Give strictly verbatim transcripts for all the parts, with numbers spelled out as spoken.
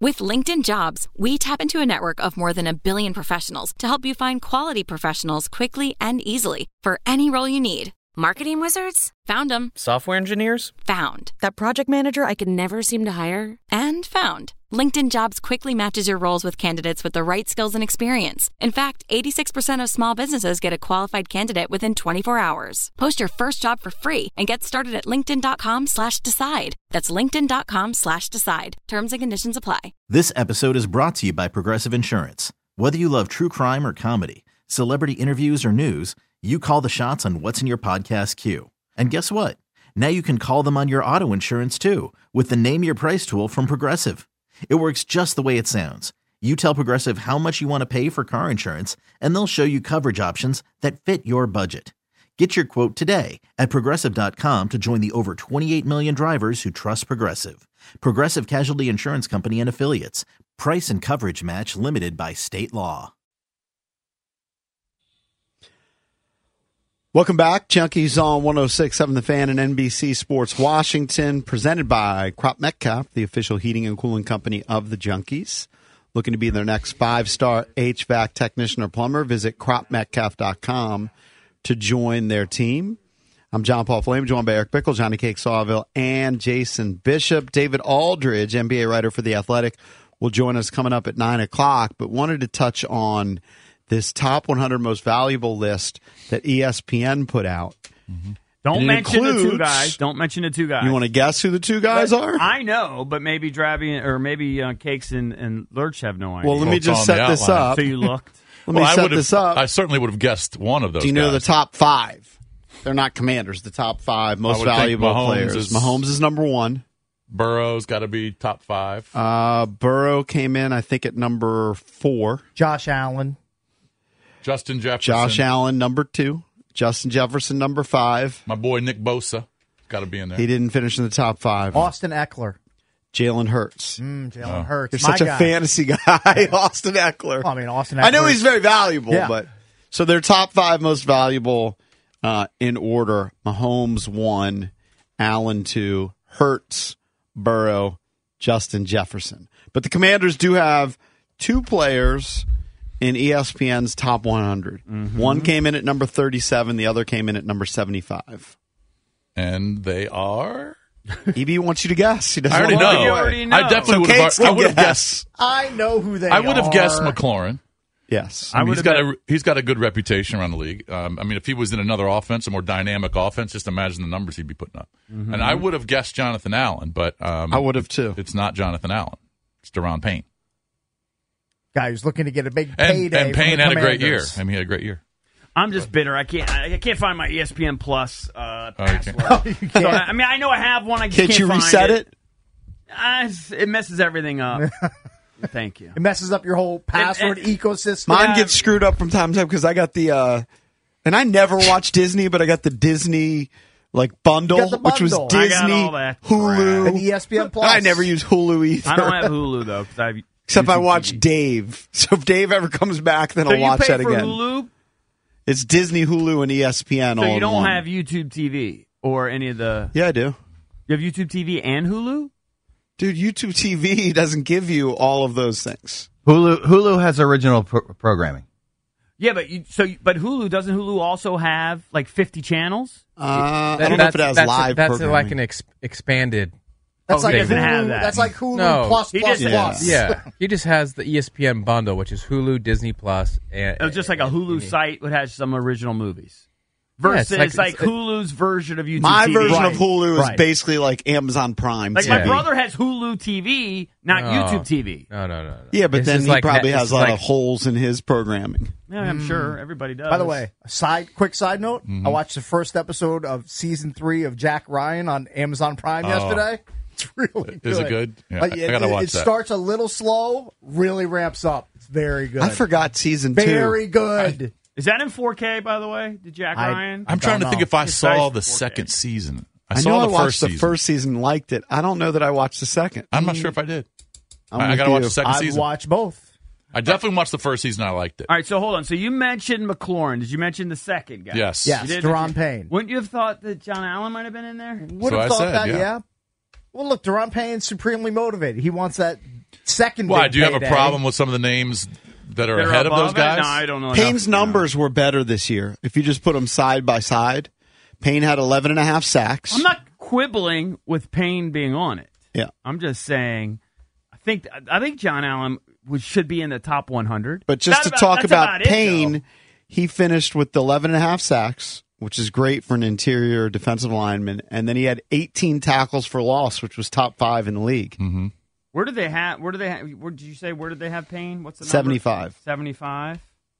With LinkedIn Jobs, we tap into a network of more than a billion professionals to help you find quality professionals quickly and easily for any role you need. Marketing wizards? Found them. Software engineers? Found. That project manager I could never seem to hire? And found. LinkedIn Jobs quickly matches your roles with candidates with the right skills and experience. In fact, eighty-six percent of small businesses get a qualified candidate within twenty-four hours. Post your first job for free and get started at linkedin.com slash decide. That's linkedin.com slash decide. Terms and conditions apply. This episode is brought to you by Progressive Insurance. Whether you love true crime or comedy, celebrity interviews or news, you call the shots on what's in your podcast queue. And guess what? Now you can call them on your auto insurance too with the Name Your Price tool from Progressive. It works just the way it sounds. You tell Progressive how much you want to pay for car insurance, and they'll show you coverage options that fit your budget. Get your quote today at Progressive dot com to join the over twenty-eight million drivers who trust Progressive. Progressive Casualty Insurance Company and Affiliates. Price and coverage match limited by state law. Welcome back. Junkies on one oh six point seven The Fan and N B C Sports Washington, presented by Crop Metcalf, the official heating and cooling company of the Junkies. Looking to be their next five-star H V A C technician or plumber, visit crop metcalf dot com to join their team. I'm John Paul Flame, joined by Eric Bickle, Johnny Cake Sawville, and Jason Bishop. David Aldridge, N B A writer for The Athletic, will join us coming up at nine o'clock, but wanted to touch on this top one hundred most valuable list that E S P N put out. Mm-hmm. Don't mention includes, the two guys. Don't mention the two guys. You want to guess who the two guys but are? I know, but maybe Drabby or maybe uh, Cakes and, and Lurch have no idea. Well, let me just set this up. So you looked. Let me well, set this up. I certainly would have guessed one of those. Do you know guys. the top five? They're not Commanders. The top five most valuable Mahomes players. Is, Mahomes is number one. Burrow's got to be top five. Uh, Burrow came in, I think, at number four. Josh Allen. Justin Jefferson. Josh Allen, number two. Justin Jefferson, number five. My boy Nick Bosa, got to be in there. He didn't finish in the top five. Austin Eckler. Jalen Hurts. Mm, Jalen oh. Hurts. You're My such guy. a fantasy guy, Austin Eckler. Well, I mean, Austin Eckler. I know he's very valuable, yeah. but so their top five most valuable uh, in order: Mahomes one, Allen two, Hurts, Burrow, Justin Jefferson. But the Commanders do have two players in E S P N's top one hundred. Mm-hmm. One came in at number thirty-seven. The other came in at number seventy-five. And they are? E B wants you to guess. He doesn't I already want know. You already know. I definitely So would have. I would have guess. guessed. I know who they are. I would have guessed McLaurin. Yes. I mean, he's got a he's got a good reputation around the league. Um, I mean, if he was in another offense, a more dynamic offense, just imagine the numbers he'd be putting up. Mm-hmm. And I would have guessed Jonathan Allen, but um, I would have too. It's not Jonathan Allen. It's Daron Payne. Guy who's looking to get a big And, payday. and Payne from the had a great year. Commanders. I mean, he had a great year. I'm just bitter. I can't. I can't find my E S P N Plus uh, Oh, you password. can't. You So, can't. I mean, I know I have one. I just Can't can't you find reset it? it? Uh, it messes everything up. Thank you. It messes up your whole password And- and- ecosystem. Mine Yeah. gets screwed up from time to time because I got the, uh, and I never watched Disney, but I got the Disney like bundle, You got the which was bundle. I got Disney, all that Hulu, and E S P N Plus. I never use Hulu either. I don't have Hulu though, because I Except I YouTube watch T V. Dave. So if Dave ever comes back, then So I'll you watch pay that for again. Hulu, It's Disney, Hulu, and E S P N so all you in don't one. have YouTube T V or any of the. Yeah, I do. You have YouTube T V and Hulu. Dude, YouTube T V doesn't give you all of those things. Hulu Hulu has original pro- programming. Yeah, but you, so but Hulu doesn't Hulu also have like fifty channels? Uh, I That- don't know if it that's- has that's live That's programming. like an ex- expanded. That's Oh, like he doesn't Hulu, have that. That's like Hulu No. plus He plus just- plus. Yeah, he just has the E S P N bundle, which is Hulu, Disney Plus, and It was just like a Hulu site that has some original movies. Yeah, Versus it's like, like- it's- Hulu's version of YouTube My T V. version Right. of Hulu is Right. basically like Amazon Prime. Like T V. my brother has Hulu T V, not No. YouTube T V. No, no, no, no. Yeah, but It's then just he like probably Net- has it's a lot like- of holes in his programming. Yeah, I'm sure everybody does. By the way, a side quick side note: Mm-hmm. I watched the first episode of season three of Jack Ryan on Amazon Prime Oh. yesterday. It's really good. Is it good? Yeah, Like, I it, gotta it- watch it that. starts a little slow, really ramps up. It's very good. I forgot season two. Very good. is that in four K? By the way, did Jack I- Ryan? I'm trying to don't think know. if I It's saw nice the for four K. second season. I, I, saw know the I watched first the season. first season, liked it. I don't know that I watched the second. I'm not sure if I did. I'm I, I with gotta watch you. the second I've season. watched both. I definitely watched the first season. I liked it. All right, so hold on. So you mentioned McLaurin. Did you mention the second guy? Yes. Yes, You did Daron mention- Payne. Wouldn't you have thought that John Allen might have been in there? Would So I have thought said, that, yeah. yeah. Well, look, Deron Payne's supremely motivated. He wants that second. Why? big Do you have a payday. problem with some of the names that are They're ahead of above those it? guys? No, I don't know. Payne's enough, numbers were better this year. If you just put them side by side, Payne had eleven and a half sacks. I'm not quibbling with Payne being on it. Yeah. I'm just saying, I think I think John Allen would, should be in the top one hundred. But just That to about- talk that's about, it, Payne, though. he finished with eleven and a half sacks, which is great for an interior defensive lineman. And then he had eighteen tackles for loss, which was top five in the league. Mm-hmm. Where did they have? Where did they? Have, where did you say? Where did they have Payne? What's the number? seventy-five. Seventy-five.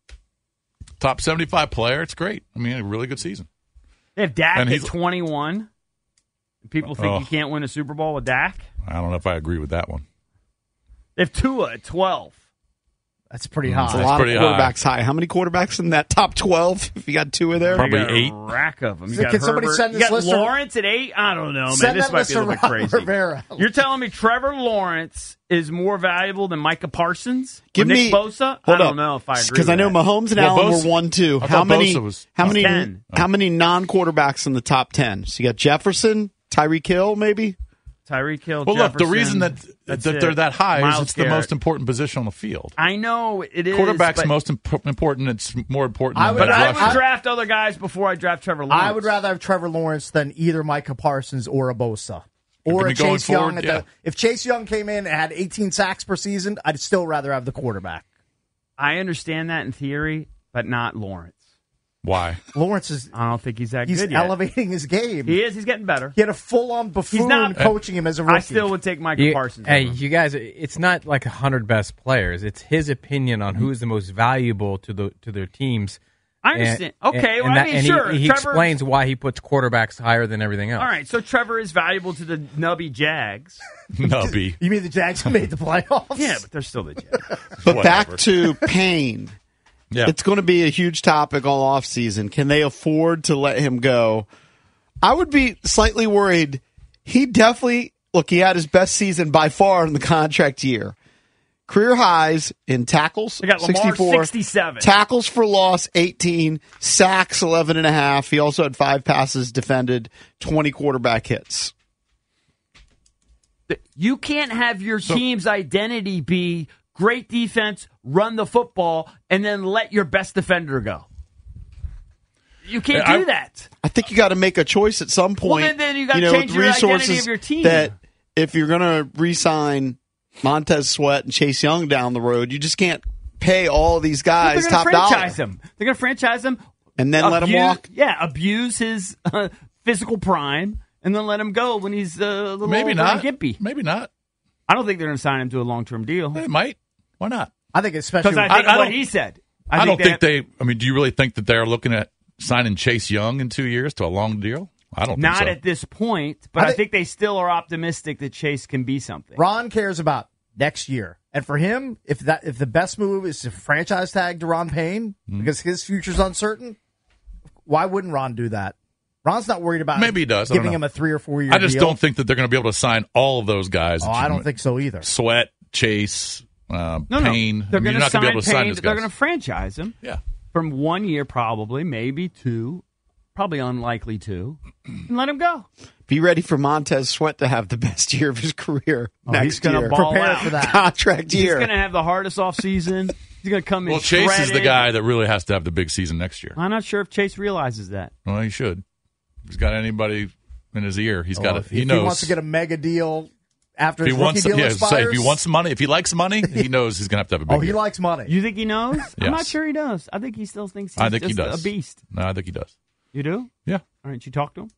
Top seventy-five player. It's great. I mean, a really good season. They have Dak And at he's- twenty-one. People think Oh. you can't win a Super Bowl with Dak. I don't know if I agree with that one. They have Tua at twelve. That's pretty Mm, high. It's a That's lot of pretty quarterbacks high. How many quarterbacks in that top twelve? If you got two of there, Probably You got a eight. rack of them. You So got can somebody Herbert. send You this got list of- Lawrence at eight. I don't know, man. Send This that might list be a to little bit Ron crazy. Rivera. You're telling me Trevor Lawrence is more valuable than Micah Parsons? Give or Nick me Bosa? Hold I don't up. know if I agree. Because I with know that. Mahomes and Well, Allen Bosa- were one, two. I How thought many? Bosa was- how oh, many? ten. How many non-quarterbacks in the top ten? So you got Jefferson, Tyreek Hill, maybe. Tyreek Hill. Well, look, the Jefferson, reason that that's that it. they're that high Myles is it's the Garrett. most important position on the field. I know it is. Quarterback's but, most imp- important. It's more important. I than would- But the I rusher. would draft other guys before I draft Trevor Lawrence. I would rather have Trevor Lawrence than either Micah Parsons or a Bosa. Or But a going Chase Young. forward, At yeah. the, if Chase Young came in and had eighteen sacks per season, I'd still rather have the quarterback. I understand that in theory, but not Lawrence. Why? Lawrence is I don't think he's that he's good yet. elevating his game. He is. He's getting better. He had a full-on buffoon not- coaching him as a rookie. I still would take Micah You- Parsons. hey, over him. you guys, it's not like a hundred best players. It's his opinion on who is the most valuable to the to their teams. I understand. And- okay, and well, I that- mean, and sure. He, he Trevor, explains why he puts quarterbacks higher than everything else. All right, so Trevor is valuable to the nubby Jags. Nubby. You mean the Jags who made the playoffs? Yeah, but they're still the Jags. But Whatever. back to Payne. Yeah. It's going to be a huge topic all offseason. Can they afford to let him go? I would be slightly worried. He definitely, look, he had his best season by far in the contract year. Career highs in tackles, They got Lamar sixty-four. sixty-seven. Tackles for loss, eighteen. Sacks, eleven and a half. He also had five passes defended, twenty quarterback hits. You can't have your team's identity be great defense, run the football, and then let your best defender go. You can't Yeah, do I- that. I think you got to make a choice at some point. then- then you gotta know, change with your identity resources of your team. That if you're going to re-sign Montez Sweat and Chase Young down the road, you just can't pay all of these guys They're top going to dollar franchise him. They're going to franchise him. and then let him abuse- walk. Yeah, abuse his uh, physical prime, and then let him go when he's uh, a little Maybe older not. and gimpy. Maybe not. I don't think they're going to sign him to a long-term deal. They might. Why not? I think especially Because I with- think I- I of what don't- he said. I, don't think they. they. I mean, do you really think that they're looking at signing Chase Young in two years to a long deal? I don't. Not think so. at this point, but I I think- think they still are optimistic that Chase can be something. Ron cares about next year. And for him, if that if the best move is to franchise tag Deron Payne Mm-hmm. because his future's uncertain, why wouldn't Ron do that? Ron's not worried about Maybe he does. I don't giving know. him a three or four year I just deal. don't think that they're going to be able to sign all of those guys. Oh, that I you- don't think so either. Sweat, Chase, uh, No, Payne. no, they're I mean, going you're not to gonna sign be able to sign Payne. these They're guys. going to franchise him Yeah. from one year, probably, maybe two, probably unlikely two, and let him go. Be ready for Montez Sweat to have the best year of his career Oh, next he's gonna year. ball Prepare out. for that. Contract He's year. going to have the hardest off season. He's going to come in. Well, Chase is the shredded. guy that really has to have the big season next year. I'm not sure if Chase realizes that. Well, he should. If he's got anybody in his ear, he's got Well, it. if, He if knows. he wants to get a mega deal after if his he rookie wants, deal yeah, expires. say if he wants money, if he likes money, he knows he's going to have to have a big oh, he year. likes money. You think he knows? I'm not Yes. sure he does. I think he still thinks he's I think he just does. a beast. No, I think he does. You do? Yeah. All right, you talk to him?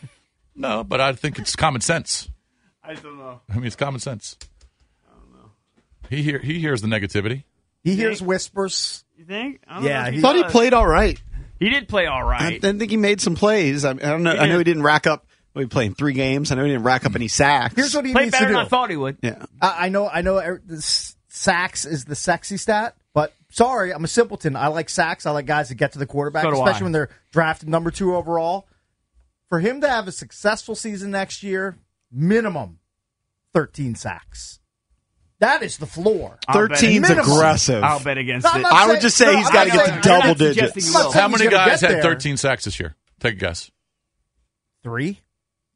No, but I think it's common sense. I don't know. I mean, it's common sense. I don't know. He hear he hears the negativity. he hears whispers. You think? I don't Yeah, know if he- I thought he does. played all right. He did play all I right. didn't think he made some plays. I, I don't know. He I know did. he didn't rack up. Well, he played in three games. I know he didn't rack up any sacks. Here's what he Played needs better to do. than I thought he would. Yeah. I, I know, I know. er, the s- Sacks is the sexy stat, but sorry, I'm a simpleton. I like sacks. I like guys that get to the quarterback, So do especially I. when they're drafted number two overall. For him to have a successful season next year, minimum thirteen sacks. That is the floor. I'll bet thirteen's minimum. aggressive. I'll bet against No, I'm it. not I would saying- just say no, he's I'm got to not get saying- to double I'm not digits. suggesting he I'm not will. saying How he's many gonna guys get had there. thirteen sacks this year? Take a guess. Three,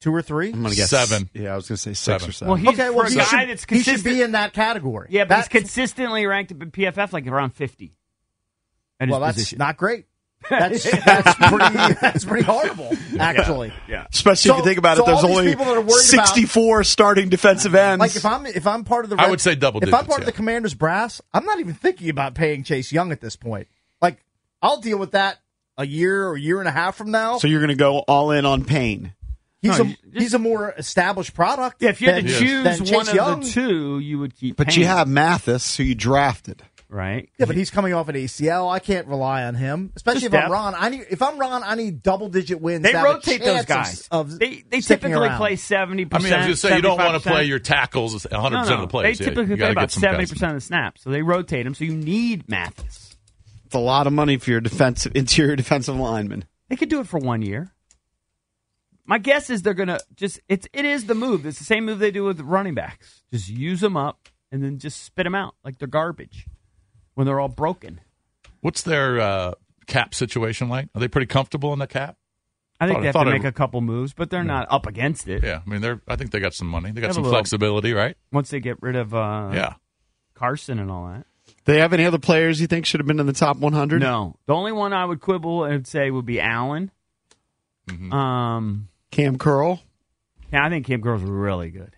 two or three. I'm gonna guess Seven. Yeah, I was gonna say six Seven. or seven. Well, he's Okay, well, for a he guy should, that's he should consistent. be in that category. Yeah, but That's- he's consistently ranked at P F F like around fifty. At his well, that's position. not great. That's that's pretty that's pretty horrible, actually. Yeah. Especially So- if you think about so it, there's all these only people that are worried about- sixty-four starting defensive ends. Like if I'm if I'm part of the I Red- would say double If I'm digits, part of yeah. the Commanders brass, I'm not even thinking about paying Chase Young at this point. Like I'll deal with that a year or year and a half from now. so you're gonna go all in on Payne. he's No, a you just- he's a more established product. Yeah, if you had than- to than choose Chase one of Young. the two, you would keep But Payne, you have Mathis, who you drafted. right? Yeah, but he's coming off an A C L. I can't rely on him, especially Just if I'm depth. Ron. I need if I'm Ron, I need double digit wins. They to have a rotate those chance guys. Of, of they they sticking typically around. play seventy I percent. mean, I was going to say, you don't want to play seventy-five percent. your tackles one hundred No, percent no. of the plays. They Yeah, typically you play gotta about get some seventy guys. percent of the snaps, so they rotate them. So you need Mathis. It's a lot of money for your defensive interior defensive lineman. They could do it for one year. My guess is they're gonna just it's it is the move. It's the same move they do with running backs. Just use them up and then just spit them out like they're garbage when they're all broken. What's their uh, cap situation like? Are they pretty comfortable in the cap? I think Thought- they have thought to I- make a couple moves, but they're not up against it. Yeah, I mean, they're. I think they got some money. They got Have a some little- flexibility, right? Once they get rid of uh, Yeah. Carson and all that. Do they have any other players you think should have been in the top one hundred? No, the only one I would quibble and say would be Allen. Mm-hmm. Um, Cam Curl. yeah, I think Cam Girl's really good,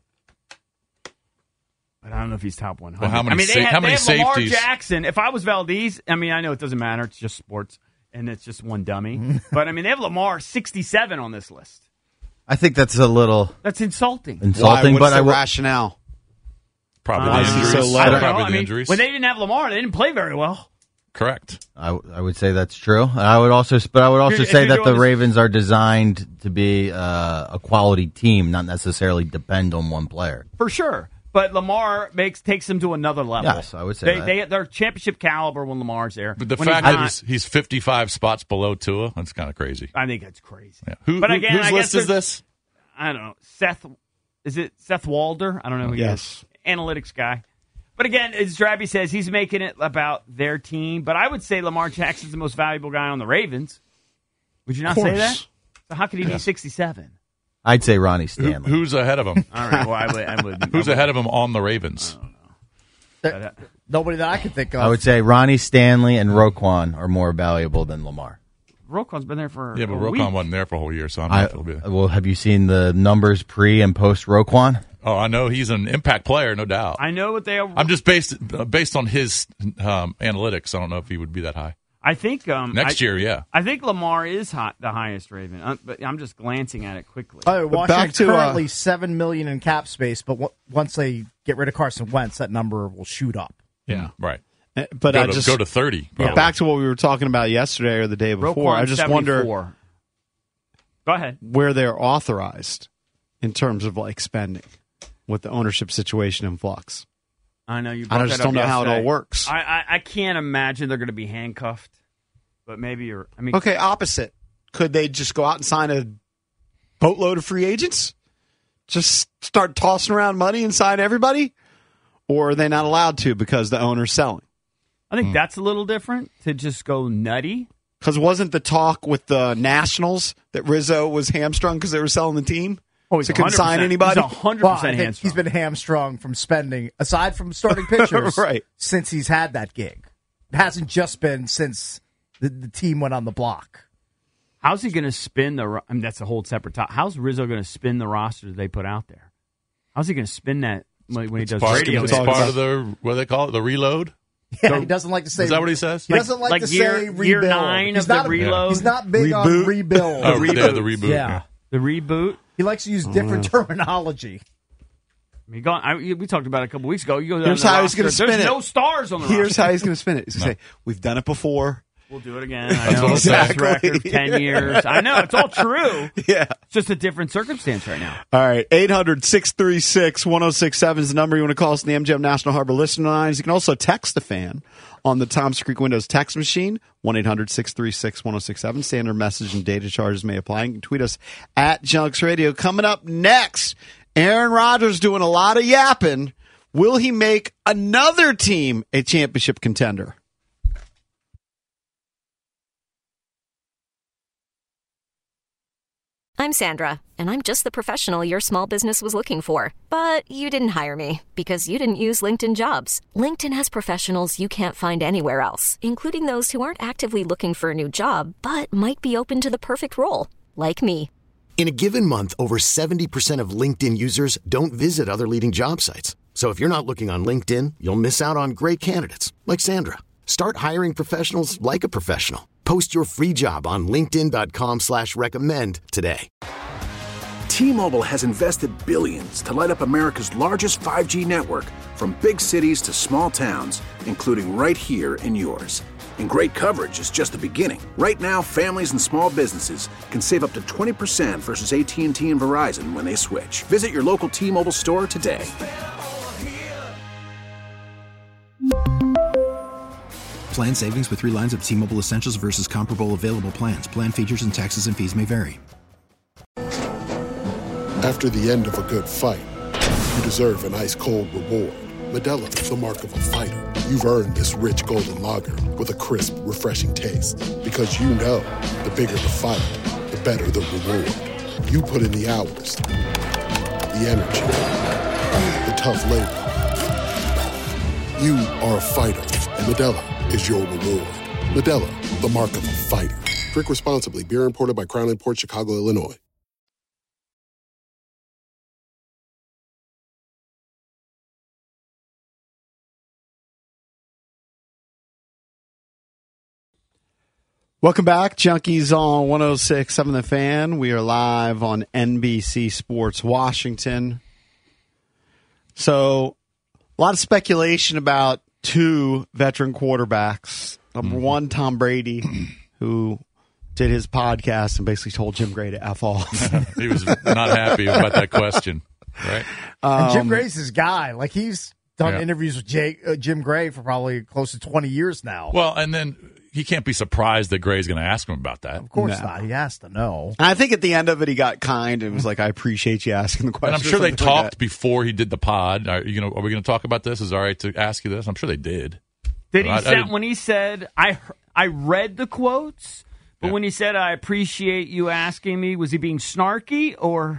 but I don't know if he's top one hundred. Well, how many I mean, they sa- have, how they many have Lamar safeties? Jackson. If I was Valdez, I mean, I know it doesn't matter; it's just sports, and it's just one dummy. But I mean, they have Lamar sixty-seven on this list. I think that's a little That's insulting. insulting, Why? What's but the I will. rational? Probably Uh, the is he injuries. so low? I don't know. Probably I the mean, injuries. when they didn't have Lamar, they didn't play very well. Correct. I, w- I would say that's true. I would also, but I would also If say you're that doing the this- Ravens are designed to be uh, a quality team, not necessarily depend on one player. For sure. But Lamar makes takes them to another level. Yes, I would say they, that. They, they're championship caliber when Lamar's there. But the When fact he's that not, he's, he's fifty-five spots below Tua, that's kind of crazy. I think that's crazy. Yeah. Who, But who- again, whose I list guess is there's- this? I don't know. Seth, is it Seth Walder? I don't know who he Yes. is. Analytics guy. But again, as Drabby says, he's making it about their team. But I would say Lamar Jackson's the most valuable guy on the Ravens. Would you not say that? So how could he be sixty-seven? I'd say Ronnie Who, Stanley. who's ahead of him? All right. Well, I would. I would Who's I would, ahead of him on the Ravens? There- nobody that I can think of. I would say Ronnie Stanley and Roquan are more valuable than Lamar. Roquan's been there for Yeah, but a Roquan week. wasn't there for a whole year, so I'm I, not going to be. well, have you seen the numbers pre and post Roquan? Oh, I know he's an impact player, no doubt. I know what they are. I'm just based uh, based on his um, analytics. I don't know if he would be that high I think um, next I, year. Yeah, I think Lamar is hot, the highest Raven, uh, but I'm just glancing at it quickly. By the way, But back Washington to, uh, currently seven million in cap space, but w- once they get rid of Carson Wentz, that number will shoot up. yeah, right. Eh, But Go I to, just go to thirty. probably. back to what we were talking about yesterday or the day before. Roquan, I just wonder seventy-four. Go ahead. where they're authorized in terms of like spending with the ownership situation in flux. I know you. I brought just that don't up know how it all yesterday. works. I, I I can't imagine they're going to be handcuffed, but maybe you're. I mean, Okay, opposite. Could they just go out and sign a boatload of free agents? Just start tossing around money and sign everybody? Or are they not allowed to because the owner's selling? I think that's a little different to just go nutty. Because wasn't the talk with the Nationals that Rizzo was hamstrung because they were selling the team? Oh, he's So couldn't sign anybody? He's hundred Well, I percent think hands. he's been hamstrung from spending, aside from starting pitchers, Right. since he's had that gig. It hasn't just been since the, the team went on the block. How's he going to spin the? ro- I mean, that's a whole separate top. How's Rizzo going to spin the roster they put out there? How's he going to spin that when, when he does Part, radio? it's talk part about- of the what do they call it, the reload. Yeah, he doesn't like to say. Is that what he says? He doesn't like, like to year- say rebuild. year nine he's of the not, reload? He's not big on Reboot? rebuild. Oh, reboot. yeah, the reboot. Yeah. The reboot. He likes to use different terminology. I mean, go on, I, we talked about it a couple weeks ago. You go down Here's the how he's roster, gonna spin There's it. no stars on the Here's roster. how he's going to spin it. He's going to say, we've done it before. We'll do it again. I That's know. what I'm saying. Best record of ten years. I know. It's all true. Yeah. It's just a different circumstance right now. All right, eight hundred, six three six, one oh six seven is the number you want to call us in the M G M National Harbor listener lines. You can also text the fan on the Thompson Creek Windows text machine, one eight hundred, six three six, one oh six seven. Standard message and data charges may apply. You can tweet us at Junks Radio. Coming up next, Aaron Rodgers doing a lot of yapping. Will he make another team a championship contender? I'm Sandra, and I'm just the professional your small business was looking for. But you didn't hire me because you didn't use LinkedIn Jobs. LinkedIn has professionals you can't find anywhere else, including those who aren't actively looking for a new job, but might be open to the perfect role, like me. In a given month, over seventy percent of LinkedIn users don't visit other leading job sites. So if you're not looking on LinkedIn, you'll miss out on great candidates like Sandra. Start hiring professionals like a professional. Post your free job on linkedin dot com slash recommend today. T-Mobile has invested billions to light up America's largest five G network, from big cities to small towns, including right here in yours. And great coverage is just the beginning. Right now, families and small businesses can save up to twenty percent versus A T and T and Verizon when they switch. Visit your local T-Mobile store today. Plan savings with three lines of T-Mobile Essentials versus comparable available plans. Plan features and taxes and fees may vary. After the end of a good fight, you deserve an ice-cold reward. Modelo is the mark of a fighter. You've earned this rich golden lager with a crisp, refreshing taste. Because you know, the bigger the fight, the better the reward. You put in the hours, the energy, the tough labor. You are a fighter, and Modelo is your reward. Modelo, the mark of a fighter. Drink responsibly. Beer imported by Crown Imports, Chicago, Illinois. Welcome back, Junkies on one oh six point seven The Fan. We are live on N B C Sports Washington. So, a lot of speculation about two veteran quarterbacks. Number mm-hmm. one, Tom Brady, who did his podcast and basically told Jim Gray to F off. He was not happy about that question, right? And Jim Um, Gray's his guy. Like, he's done Yeah. interviews with Jay, uh, Jim Gray for probably close to twenty years now. Well, and then he can't be surprised that Gray's going to ask him about that. Of course No. not. He has to know. And I think at the end of it, he got kind and was like, I appreciate you asking the question. And I'm sure or they something like talked that. before he did the pod. Are, you know, are we going to talk about this? Is it all right to ask you this? I'm sure they did. Did he I- I say, didn't- when he said, I, I read the quotes, but Yeah. when he said, I appreciate you asking me, was he being snarky or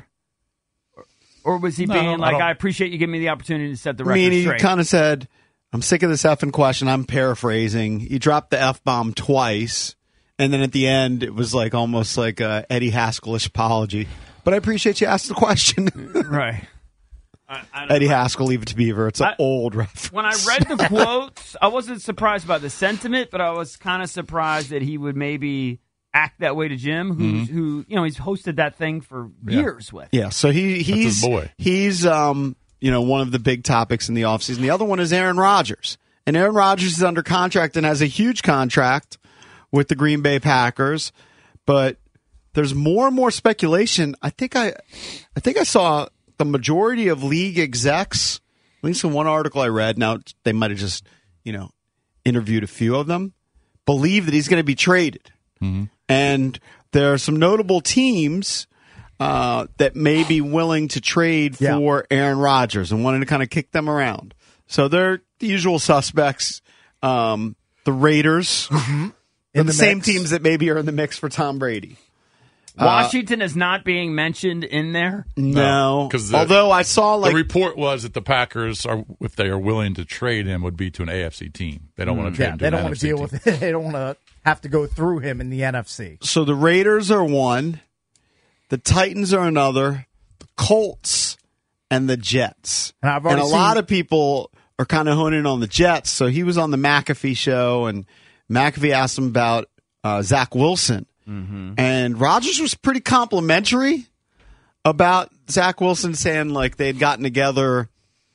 or was he No, being I like, don't- I appreciate you giving me the opportunity to set the I record mean, he straight? kind of said, I'm sick of this effing question. I'm paraphrasing. He dropped the F-bomb twice, and then at the end, it was like almost like a Eddie Haskell-ish apology. But I appreciate you asked the question. Right. I, I don't Eddie know. Haskell, Leave It to Beaver. It's an I- old reference. When I read the quotes, I wasn't surprised by the sentiment, but I was kind of surprised that he would maybe act that way to Jim, who's, who, you know, he's hosted that thing for Yeah. years with. Yeah, so he he's his boy. he's um you know one of the big topics in the offseason. The other one is Aaron Rodgers. And Aaron Rodgers is under contract and has a huge contract with the Green Bay Packers, but there's more and more speculation. I think I I think I saw the majority of league execs, at least in one article I read, now they might have just, you know, interviewed a few of them, believe that he's going to be traded. Mm-hmm. And there are some notable teams uh, that may be willing to trade Yeah. for Aaron Rodgers and wanting to kind of kick them around. So they're the usual suspects. Um, the Raiders, In the, the same mix. teams that maybe are in the mix for Tom Brady. Washington is not being mentioned in there. No, 'cause the- although I saw like the report was that the Packers, are, if they are willing to trade him, would be to an A F C team. They don't want to trade Yeah, him to they an don't N want F to C deal team. with it. They don't want to have to go through him in the N F C. so the Raiders are one, the Titans are another, the Colts and the Jets. And I've And already a lot seen- of people are kind of honing in on the Jets. So he was on the McAfee show, and McAfee asked him about uh, Zach Wilson. Mm-hmm. And Rodgers was pretty complimentary about Zach Wilson, saying like they had gotten together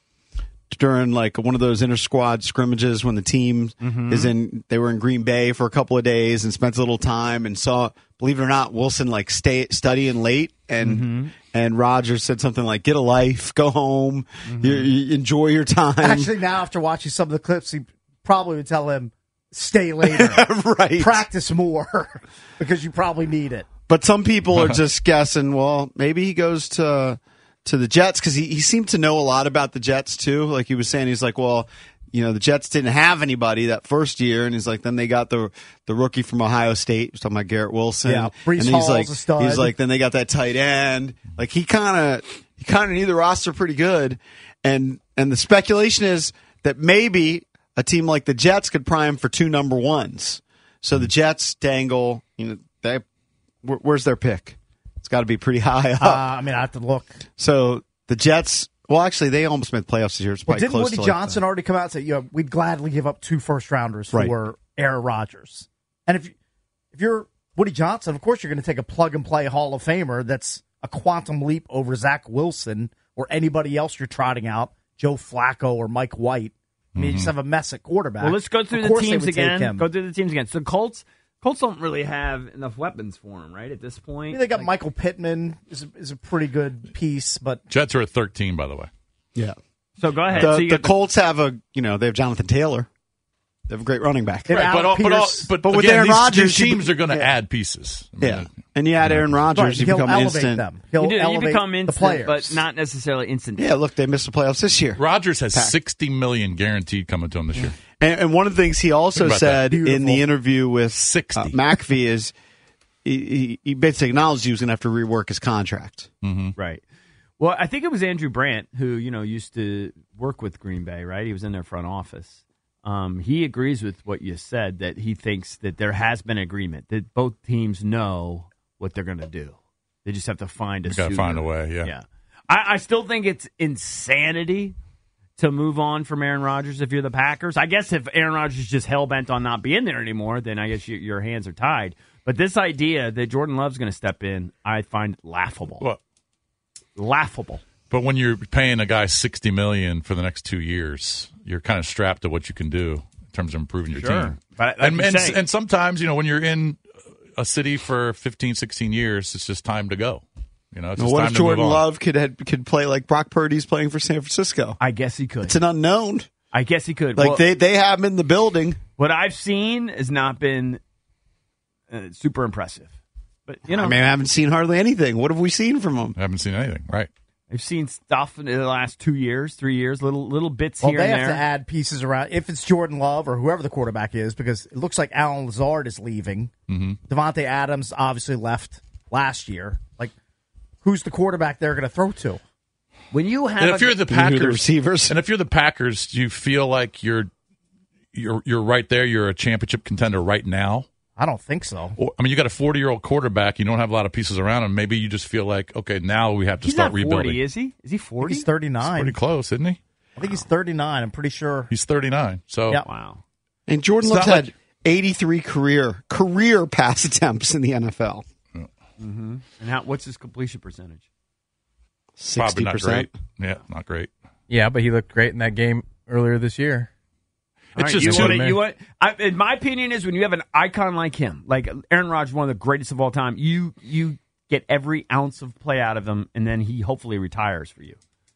during like one of those inter squad scrimmages when the team Mm-hmm. is in. They were in Green Bay for a couple of days and spent a little time and saw. Believe it or not, Wilson like stay studying late, and Mm-hmm. and Rodgers said something like, "Get a life, go home, you, you enjoy your time." Actually, now after watching some of the clips, he probably would tell him, stay later. right. Practice more because you probably need it. But some people are just guessing, well, maybe he goes to to the Jets because he, he seemed to know a lot about the Jets too. Like he was saying, he's like, well, you know, the Jets didn't have anybody that first year, and he's like, then they got the the rookie from Ohio State. He's talking about Garrett Wilson. Yeah, Breece and he's Hall's like, a stud. he's like, then they got that tight end. Like he kind of he kind of knew the roster pretty good, and and the speculation is that maybe a team like the Jets could pry him for two number ones. So the Jets dangle, you know, they where, where's their pick? It's got to be pretty high up. Uh, I mean, I have to look. So the Jets. Well, actually, they almost made playoffs this year. It's Well, probably didn't close Woody to Johnson like already come out and say, you know, we'd gladly give up two first rounders Right. for Aaron Rodgers? And if, if you're Woody Johnson, of course you're going to take a plug-and-play Hall of Famer that's a quantum leap over Zach Wilson or anybody else you're trotting out, Joe Flacco or Mike White. I mean, you just have a mess at quarterback. Well, let's go through Of the course they teams would take again. him. Go through the teams again. So Colts, Colts don't really have enough weapons for him, right? At this I point, mean, they got Like, Michael Pittman is a, is a pretty good piece, but Jets are at thirteen, by the way. Yeah. So go ahead. The, so you the got the- Colts have a, you know, they have Jonathan Taylor. They have a great running back. Right, Right, but, all, but, all, but, But with again, Aaron these, Rodgers, these you- teams are going to yeah. add pieces. I mean, Yeah. And you add Aaron Rodgers, right, you he'll become elevate instant. them. He'll you, do, you elevate become the instant, players. but not necessarily instant. Yeah, look, they missed the playoffs this year. Rodgers has Pack. sixty million guaranteed coming to him this year. And, and one of the things he also Think about said that. in Beautiful. the interview with sixty uh, McAfee is he, he, he basically acknowledged he was going to have to rework his contract. Mm-hmm. Right. Well, I think it was Andrew Brandt who, you know, used to work with Green Bay, right? He was in their front office. Um, he agrees with what you said, that he thinks that there has been agreement, that both teams know what they're going to do. They just have to find a They gotta suitor. find a way, yeah. Yeah. I, I still think it's insanity to move on from Aaron Rodgers if you're the Packers. I guess if Aaron Rodgers is just hell-bent on not being there anymore, then I guess you, your hands are tied. But this idea that Jordan Love's going to step in, I find laughable. Well, laughable. But when you're paying a guy sixty million dollars for the next two years, you're kind of strapped to what you can do in terms of improving your Sure. team. But like and, you and, say- and sometimes, you know, when you're in a city for fifteen, sixteen years, it's just time to go. You know, it's Now, just what time if to Jordan move on. Love could had, could play like Brock Purdy's playing for San Francisco? I guess he could. It's an unknown. I guess he could. Like Well, they, they have him in the building. what I've seen has not been uh, super impressive. But, you know, I mean, I haven't seen hardly anything. What have we seen from him? I haven't seen anything, right? I've seen stuff in the last two years, three years, little little bits Well, here they and have there. to add pieces around if it's Jordan Love or whoever the quarterback is, because it looks like Alan Lazard is leaving. Mm-hmm. Devontae Adams obviously left last year. Like, who's the quarterback they're going to throw to? When you have And a- if you're the Who are the Packers, receivers? and if you're the Packers, do you feel like you're you're you're right there? You're a championship contender right now. I don't think so. Or, I mean, you got a forty-year-old quarterback. You don't have a lot of pieces around him. Maybe you just feel like, okay, now we have to he's start not rebuilding. forty, is he? Is he I think forty? he's thirty-nine. Pretty close, isn't he? I think he's thirty-nine. I'm pretty sure. He's thirty-nine. So Yeah. Wow. And Jordan It's Love's not had like- eighty-three career career pass attempts in the N F L. Mm-hmm. And how? What's his completion percentage? probably Sixty not percent. great. Yeah, not great. Yeah, but he looked great in that game earlier this year. All It's right, just you too want, many. you want, I, in my opinion, is when you have an icon like him, like Aaron Rodgers, one of the greatest of all time, you you get every ounce of play out of him, and then he hopefully retires for you.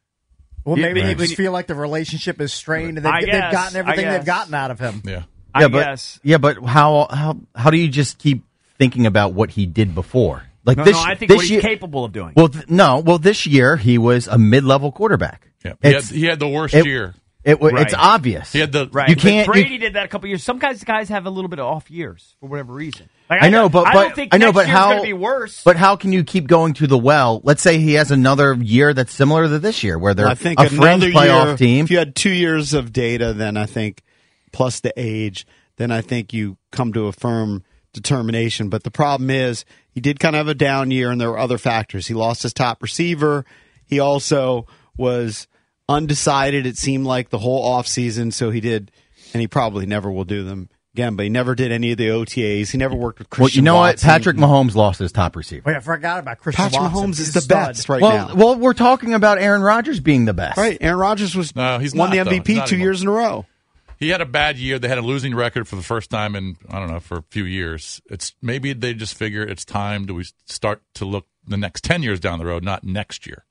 Well, Yeah, maybe right. they just feel like the relationship is strained and they've, I they've guess, gotten everything I they've guess. gotten out of him. Yeah. I Yeah, but guess. yeah, but how how how do you just keep thinking about what he did before? Like No, this, no, I think this what he's year, capable of doing. Well, th- no, well, this year he was a mid-level quarterback. Yeah. He had, It's- he had the worst it- year. It, wa- Right. It's obvious. He had the Right. You But can't. Brady you- did that a couple years. Some guys guys have a little bit of off years for whatever reason. Like, I know, but I but don't think I know, next but year's how? going to be worse. But how can you keep going to the well? Let's say he has another year that's similar to this year, where they're I think a fringe another playoff year, team. If you had two years of data, then I think plus the age, then I think you come to a firm determination. But the problem is he did kind of have a down year, and there were other factors. He lost his top receiver. He also was undecided, it seemed like, the whole offseason. So he did, and he probably never will do them again, but he never did any of the O T As. He never worked with Well, Christian you know Watson. what? Patrick Mahomes lost his top receiver. Wait, I forgot about Christian Patrick Watson. Mahomes is He's the a stud. best right well, now. well, we're talking about Aaron Rodgers being the best. Right. Aaron Rodgers was No, he's won not, the though. M V P He's not two anymore. years in a row. He had a bad year. They had a losing record for the first time in, I don't know, for a few years. It's maybe they just figure it's time to we start to look the next ten years down the road, not next year.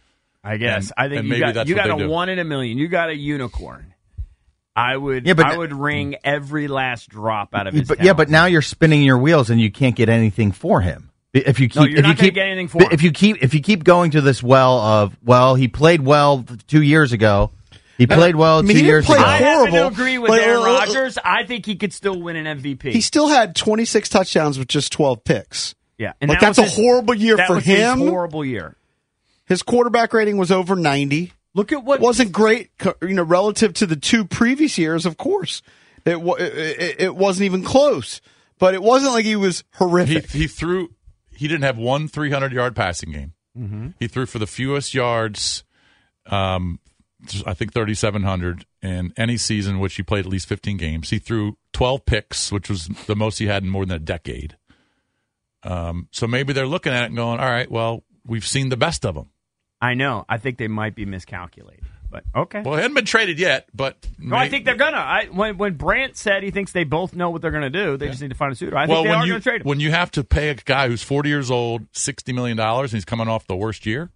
I guess. And- I think and you maybe got, that's you what got they a do. one in a million. You got a unicorn. I would Yeah, but- I would wring every last drop out of his But talent. yeah, but now you're spinning your wheels and you can't get anything for him. If you keep, No, you're if you not gonna keep, get anything for him. If you keep, if you keep going to this well of, well, he played well two years ago. He played well I mean, two he didn't years play ago. I happen to horrible. agree with Like, Aaron uh, Rodgers. I think he could still win an M V P. He still had twenty-six touchdowns with just twelve picks. yeah, and Like, that that's was a his- horrible year that for was his him. horrible year. His quarterback rating was over ninety. Look at what It wasn't great, co- you know, relative to the two previous years. Of course, it wa- it, it, it wasn't even close. But it wasn't like he was He, horrific. he threw. He didn't have one three hundred yard passing game. Mm-hmm. He threw for the fewest yards, um, I think thirty-seven hundred in any season, which he played at least fifteen games. He threw twelve picks, which was the most he had in more than a decade. Um, so maybe they're looking at it and going, all right, well, we've seen the best of them. I know. I think they might be miscalculating, but okay. Well, he hadn't been traded yet, but No, I think they're gonna. I, when when Brandt said he thinks they both know what they're gonna do, they just need to find a suitor. I think well, they when are you gonna trade him. when you have to pay a guy who's forty years old sixty million dollars and he's coming off the worst year,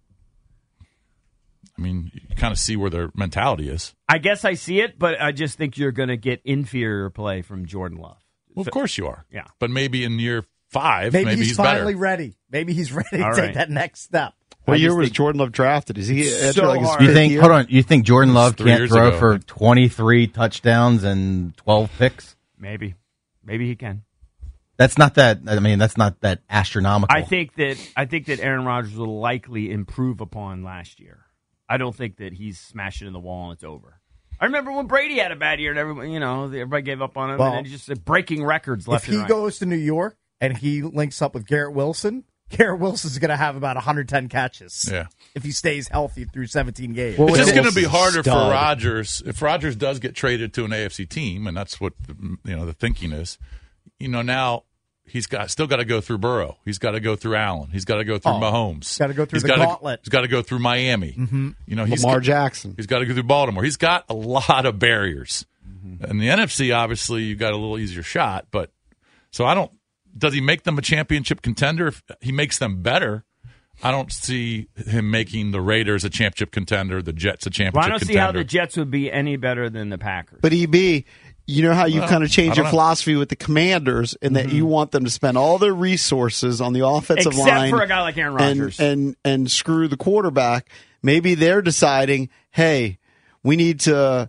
I mean, you kind of see where their mentality is. I guess I see it, but I just think you're gonna get inferior play from Jordan Love. Well, of course you are. Yeah, but maybe in year five, Maybe, maybe, he's, he's finally better. ready. Maybe he's ready to All take right. that next step. What I year just was think- Jordan Love drafted? Is he So after like his hard. You fifth think? year? Hold on. You think Jordan Love three can't years throw ago. for twenty-three touchdowns and twelve picks? maybe, maybe he can. That's not that. I mean, that's not that astronomical. I think that I think that Aaron Rodgers will likely improve upon last year. I don't think that he's smashing in the wall and it's over. I remember when Brady had a bad year and everyone, you know, everybody gave up on him, Well, and then he's just breaking records left If he and right. goes to New York and he links up with Garrett Wilson, Garrett Wilson's going to have about one hundred ten catches. Yeah. If he stays healthy through seventeen games. It's just going to be Wilson's harder for stud. Rodgers if Rodgers does get traded to an A F C team, and that's what you know the thinking is. You know, now he's got still got to go through Burrow. He's got to go through Allen. He's got to go through Oh, Mahomes. gotta go through He's the gotta- gauntlet. He's got to go through Miami. Mm-hmm. You know, he's Lamar got- Jackson. He's got to go through Baltimore. He's got a lot of barriers. Mm-hmm. In the N F C, obviously, you've got a little easier shot. But so I don't. Does he make them a championship contender? If he makes them better, I don't see him making the Raiders a championship contender, the Jets a championship Well, I don't contender. see how the Jets would be any better than the Packers. But E B, you know how you Well, kind of I changed don't your know. philosophy with the Commanders, in that you want them to spend all their resources on the offensive Except line, for a guy like Aaron and- Rodgers. and and screw the quarterback. Maybe they're deciding, hey, we need to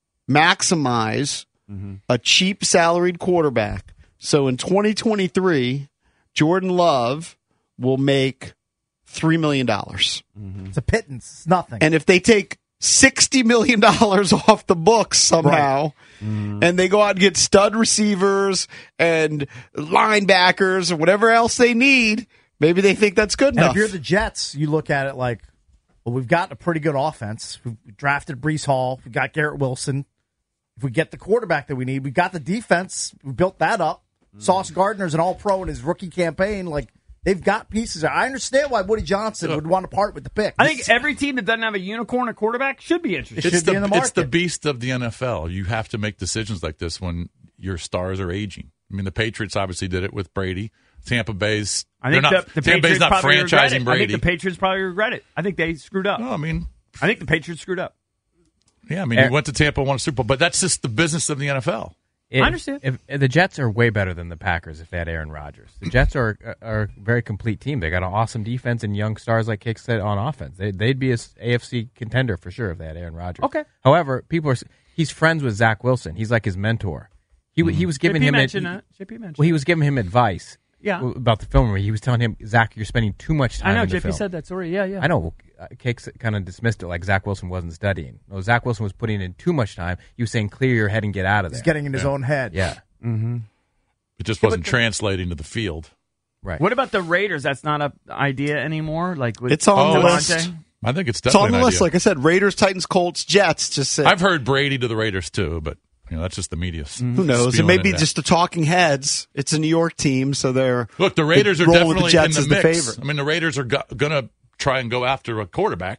maximize a cheap salaried quarterback. So in twenty twenty-three, Jordan Love will make three million dollars. It's a pittance. It's nothing. And if they take sixty million dollars off the books somehow, and they go out and get stud receivers and linebackers or whatever else they need, maybe they think that's good And enough. if you're the Jets, you look at it like, well, we've got a pretty good offense. We've drafted Brees Hall. We've got Garrett Wilson. If we get the quarterback that we need, we've got the defense. We built that up. Sauce Gardner's an all-pro in his rookie campaign. Like, they've got pieces there. I understand why Woody Johnson would want to part with the pick. I think every team that doesn't have a unicorn at quarterback should be interested. It It's should be the, in the market. it's the beast of the N F L. You have to make decisions like this when your stars are aging. I mean, the Patriots obviously did it with Brady. Tampa Bay's I think they're not, the, the Tampa Bay's Patriots not probably regret franchising it. I Brady. think the Patriots probably regret it. I think they screwed up. no, I mean, I think the Patriots screwed up. yeah, I mean, he went to Tampa, won a Super Bowl, but that's just the business of the N F L. If, I understand. If, if the Jets are way better than the Packers if they had Aaron Rodgers. The Jets are are a very complete team. They got an awesome defense and young stars like Kick said on offense. They, they'd be a A F C contender for sure if they had Aaron Rodgers. Okay. However, people are he's friends with Zach Wilson. He's like his mentor. He he was giving J P him mentioned a, that. J P mentioned well, he was giving him advice. Yeah. About the film. Where he was telling him, Zach, you're spending too much time. I know in the J P film. said that story. Yeah, yeah. I know. Uh, Cakes kind of dismissed it like Zach Wilson wasn't studying. No, Zach Wilson was putting in too much time. He was saying, clear your head and get out of there. He's getting in his own head. Yeah. Mm-hmm. It just wasn't translating to the field. Right. What about the Raiders? That's not an idea anymore. Like with It's on the Oh, list. Devontae? I think it's It's definitely on the an list. idea. Like I said, Raiders, Titans, Colts, Jets. Just said, I've heard Brady to the Raiders too, but you know that's just the media. who knows? It spewing may be that. just the talking heads. It's a New York team, so they're Look, the Raiders they are roll with definitely the Jets in the as mix. the favorite. I mean, the Raiders are go- going to try and go after a quarterback.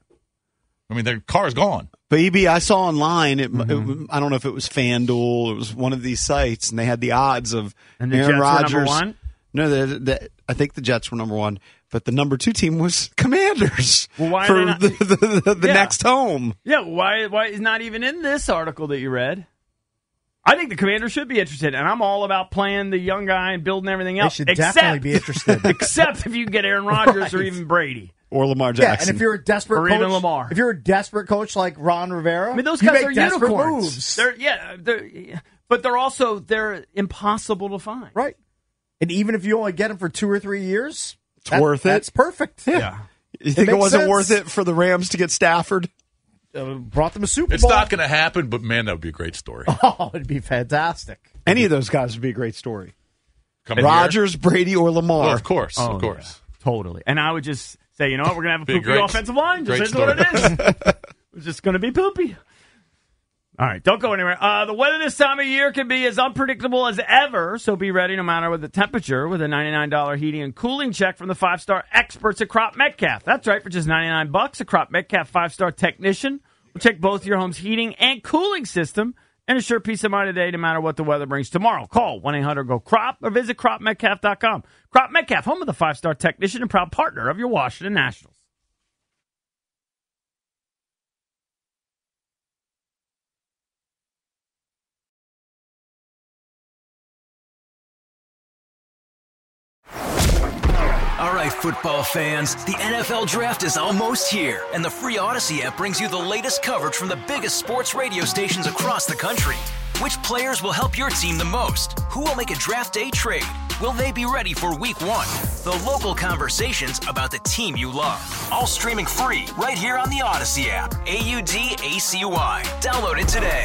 I mean, their car's gone. But E B, I saw online. It, Mm-hmm. it, I don't know if it was FanDuel. It was one of these sites, and they had the odds of And the Aaron Jets were Rodgers. number one? No, the, the, I think the Jets were number one, but the number two team was Commanders Well, why are for they not- the, the, the, the Yeah. next home. Yeah, why why is not even in this article that you read? I think the Commanders should be interested, and I'm all about playing the young guy and building everything They else. should except, definitely be interested. except if you can get Aaron Rodgers or Right. even Brady. or Lamar Yeah, Jackson. and if you're a desperate Or coach, even Lamar. if you're a desperate coach like Ron Rivera, I mean, those you guys make are desperate unicorns. moves. They're yeah, they're, but they're also they're impossible to find. Right. And even if you only get them for two or three years, it's that, worth it. That's perfect. Yeah. You think it, makes wasn't sense. worth it for the Rams to get Stafford? Uh, brought them a Super It's Bowl. not going to happen, but man, that would be a great story. Oh, it'd be fantastic. Any of those guys would be a great story. Coming Rodgers, Brady, or Lamar. Well, of course, Oh, of course. yeah, totally. And I would just say, you know what, we're gonna have a Be a poopy great- offensive line. great Just is what it is. It's just gonna be poopy. All right, don't go anywhere. Uh, the weather this time of year can be as unpredictable as ever, so be ready no matter what the temperature with a ninety-nine dollars heating and cooling check from the five-star experts at Crop Metcalf. That's right, for just ninety-nine bucks, a Crop Metcalf five-star technician will check both your home's heating and cooling system and assure peace of mind today no matter what the weather brings tomorrow. Call one eight hundred go crop or visit crop metcalf dot com. Crop Metcalf, home of the five-star technician and proud partner of your Washington Nationals. All right, football fans, the N F L Draft is almost here, and the free Odyssey app brings you the latest coverage from the biggest sports radio stations across the country. Which players will help your team the most? Who will make a draft day trade? Will they be ready for week one? The local conversations about the team you love. All streaming free right here on the Odyssey app. A U D A C Y. Download it today.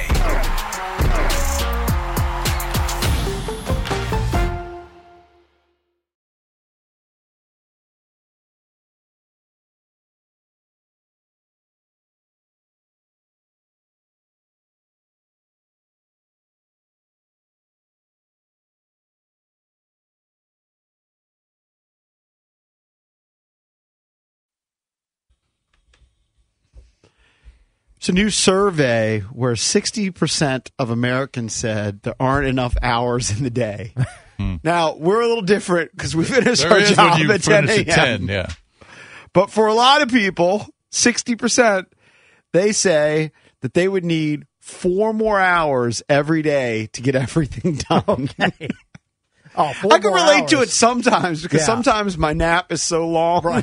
It's a new survey where sixty percent of Americans said there aren't enough hours in the day. Now, we're a little different because we finish There our is job when you at ten finish a.m. at ten, yeah. But for a lot of people, sixty percent, they say that they would need four more hours every day to get everything done. Okay. Oh, four I can more relate hours. to it sometimes because Yeah. sometimes my nap is so long. Right.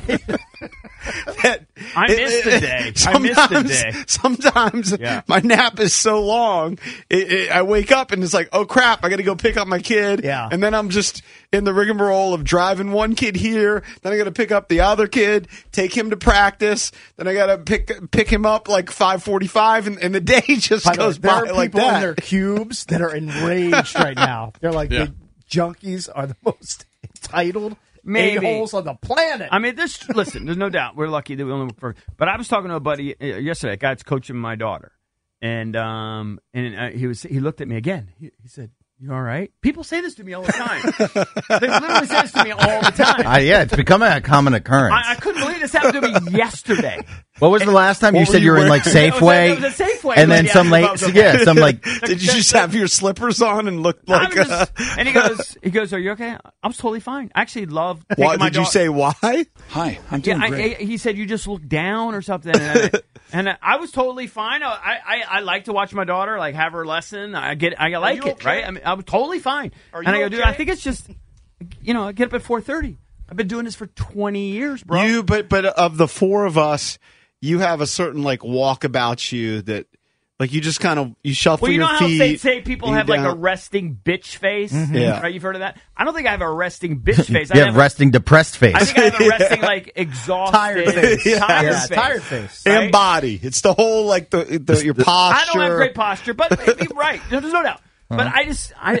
that I it- missed the it- day. I Sometimes, missed the day. sometimes Yeah. my nap is so long, it, it, I wake up and it's like, oh crap, I got to go pick up my kid. Yeah. And then I'm just in the rigmarole of driving one kid here, then I got to pick up the other kid, take him to practice, then I got to pick pick him up like five forty-five, and, and the day just By the way, goes there by are like people that. in their cubes that are enraged right now. They're like, Yeah. the junkies are the most entitled Maybe. a-holes on the planet. I mean, this. Listen, there's no doubt we're lucky that we only work for. But I was talking to a buddy uh, yesterday, a guy that's coaching my daughter, and um, and uh, he was he looked at me again. He, he said, "You all right?" People say this to me all the time. They literally say this to me all the time. Uh, yeah, it's become a common occurrence. I, I couldn't believe this happened to me yesterday. What was the last time What you were said you you were in wearing? like It was a- Safeway? it was a Safeway and then lady some asked late, about yeah, some like Did you just have your slippers on and look I'm like just- a... and he goes, he goes, "Are you okay?" I was totally fine. I actually love taking Why, my did you daughter- say why? Hi, I'm Yeah, doing I, great. I- he said you just look down or something, and, I, and I was totally fine. I, I I like to watch my daughter, like have her lesson. I get, I like you it, okay? right? I mean, I was totally fine. Are and I you go, dude, okay? I think it's just, you know, I get up at four thirty. I've been doing this for twenty years, bro. You, but but of the four of us, you have a certain like walk about you that, like you just kind of you shuffle well, you know your how feet. they say people you have like a down. resting bitch face, Yeah. right? You've heard of that? I don't think I have a resting bitch face. I you have a- resting depressed face. I think I have a resting like exhausted, Tired face. Yeah. tired Yeah, face, tired face. right? and body. It's the whole like the, the your posture. I don't have great posture, but maybe right. There's no doubt. But I just, I,